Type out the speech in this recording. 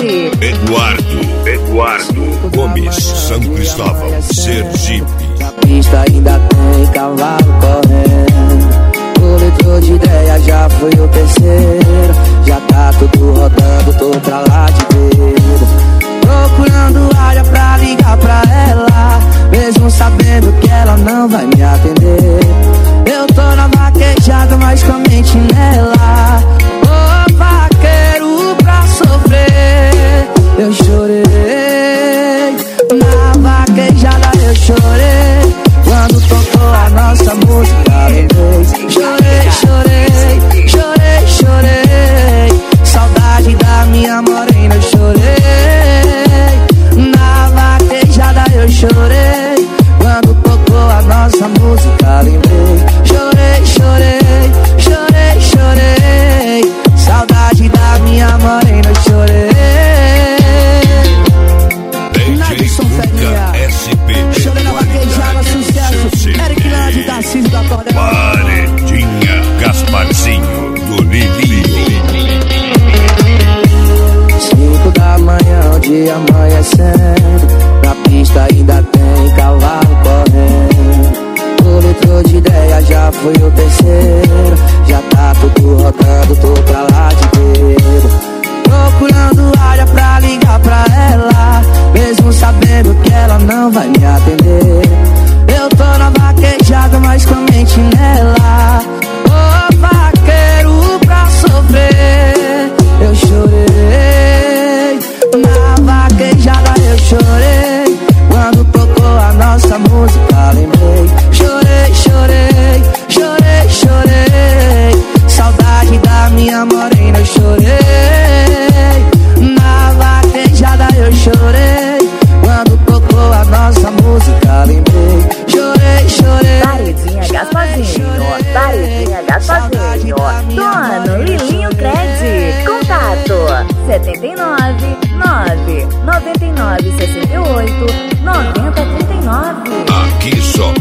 Eduardo Gomes, São Cristóvão, Sergipe. Na pista ainda tem cavalo correndo. O litro de ideia já foi o terceiro. Já tá tudo rodando, tô pra lá de dedo. Procurando área pra ligar pra ela, mesmo sabendo que ela não vai me atender. Eu tô na vaquejada, mas com a mente nela. Ô vaqueiro pra sofrer. Eu chorei, na vaquejada eu chorei. Quando tocou a nossa música, lembrei. Chorei, chorei, chorei, chorei. Saudade da minha morena, eu chorei. Na vaquejada eu chorei. Quando tocou a nossa música, lembrei. Chorei, chorei, chorei, chorei. Saudade da minha morena, eu chorei. Chorei na vaquejada, sucesso. Eric Lande, Tarcísio da Corda. Paredinha, Gasparzinho do Lilinho. 5 da manhã, o dia amanhecendo. Na pista ainda tem cavalo correndo. O litro de ideia já foi o terceiro. Já tá tudo rodando, tô pra lá de dedo. Procurando área pra ligar pra ela, mesmo sabendo que ela não vai me atender. Eu tô na vaquejada, mas com a mente nela. Ô vaqueiro pra sofrer. Eu chorei, na vaquejada eu chorei. Quando tocou a nossa música, lembrei. Chorei, chorei, chorei, chorei. Saudade da minha morena, eu chorei. Na vaquejada eu chorei. Quando tocou a nossa música, lembrei. Chorei, chorei. Paredinha Gasparzinho, Paredinha Gasparzinho. Dono Lilinho Cred. Contato 79 9 99 68 90 39. Aqui só